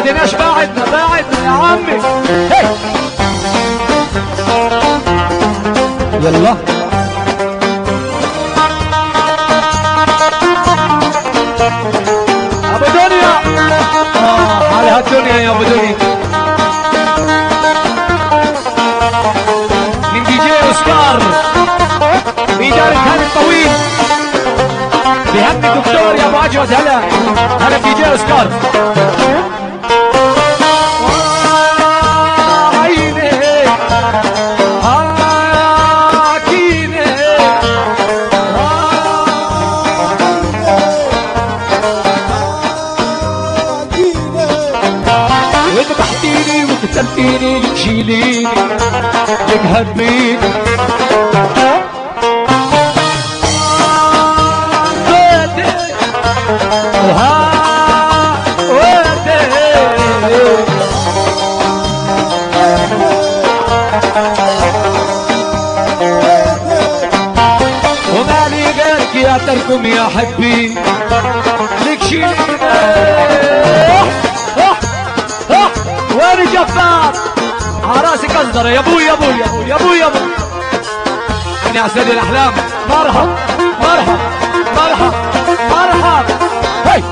ابتديناش، بعدنا يا عمي. يلا ابو دنيا، على هالدنيا يا ابو دنيا. من دي جي اوسكار بإدارة هاني الطويل، بهم الدكتور يا ابو اجود. هلا دي جي اوسكار. تسلتيني تشيليني تهبيني ومالي غيرك يا تركم يا حبي لك شيليني. وين جفار عراسي قصدره يا ابوي يا ابوي يا ابوي يا ابوي يا ابوي. يا سيد الاحلام، مرحب مرحب مرحب مرحب. هي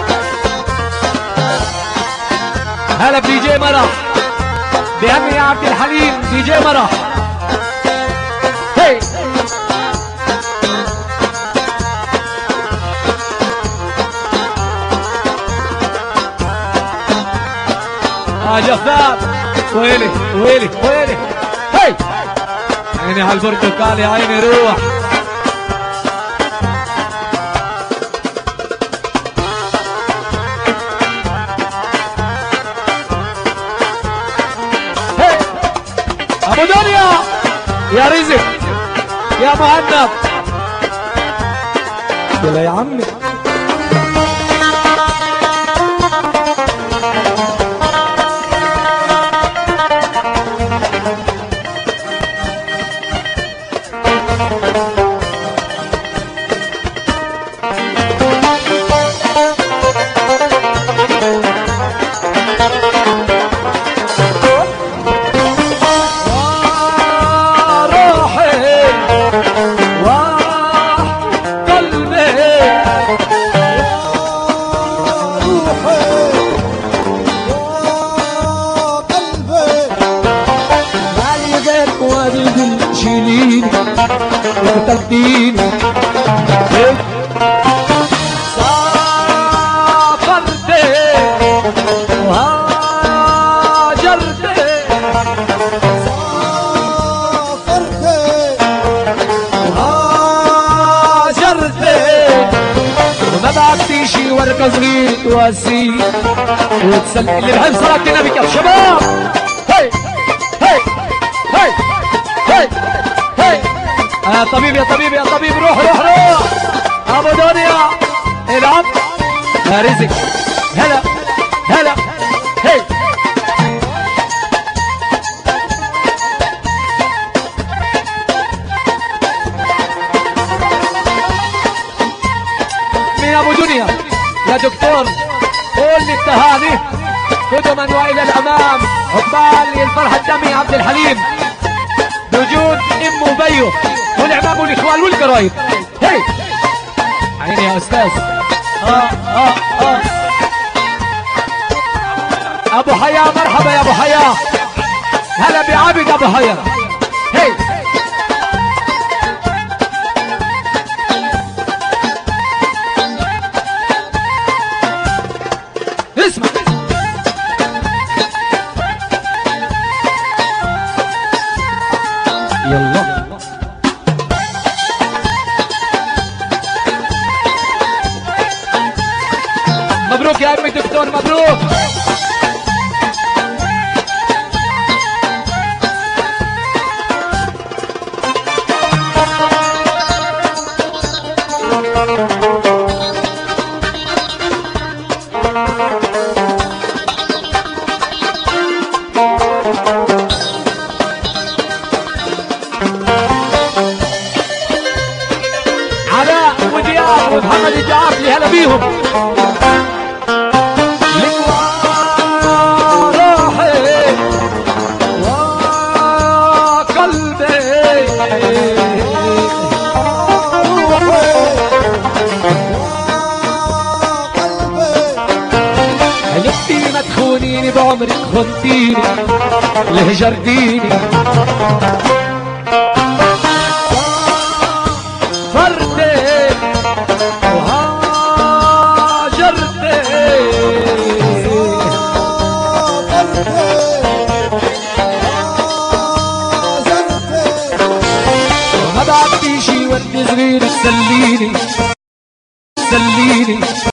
هلا بدي جي مرح، بهمي يا عبد الحليم دي جي مرح. هي جفار. ويلي ويلي ويلي. هي عيني على البرتقال يا عيني روح. هي ابو دنيا يا رزق يا مهند. يلا يا عمي. تلقيني سافرت وهاجرت وهاجرت وما بعتي شي ورقة صغير تواسي وتسلي اللي بحب صلاة النبي يا شباب. هي هي هي هي هي يا طبيب يا طبيب يا طبيب، روح روح روح. ابو دنيا العب يا رزق. هلا هلا. هي مين ابو دنيا يا دكتور؟ قول لي التهاني قدما والى الامام عقبال الفرحه الدمي عبد الحليم بوجود امه وبيه والعمام والاخوان والقرايب. هي عيني يا استاذ. ابو حياه، مرحبا يا ابو حياه. هلا بعبد ابو حياه. هي اسمع. يلا مبروك يا امي دكتور، مبروك. علاء ودياب ومحمد الجعافلي هلا بيهم. حلفتي ما تخونيني بعمرك خنتيني ليه جرديني